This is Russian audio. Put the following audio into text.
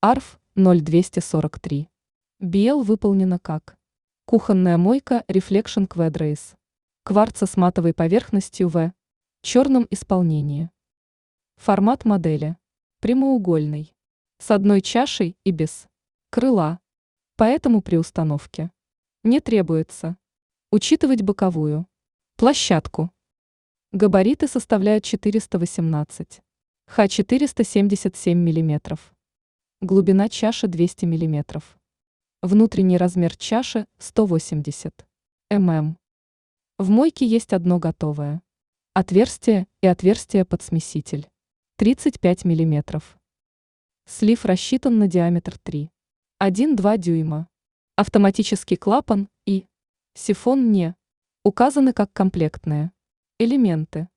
ARF 0243. BL выполнена как кухонная мойка Reflection Quadrace. Кварца с матовой поверхностью в черном исполнении. Формат модели прямоугольный, с одной чашей и без крыла, поэтому при установке не требуется учитывать боковую площадку. Габариты составляют 418 х 477 мм. Глубина чаши 200 мм. Внутренний размер чаши 180 мм. В мойке есть одно готовое отверстие и отверстие под смеситель 35 мм. Слив рассчитан на диаметр 3,1-2 дюйма. Автоматический клапан и сифон не указаны как комплектные элементы.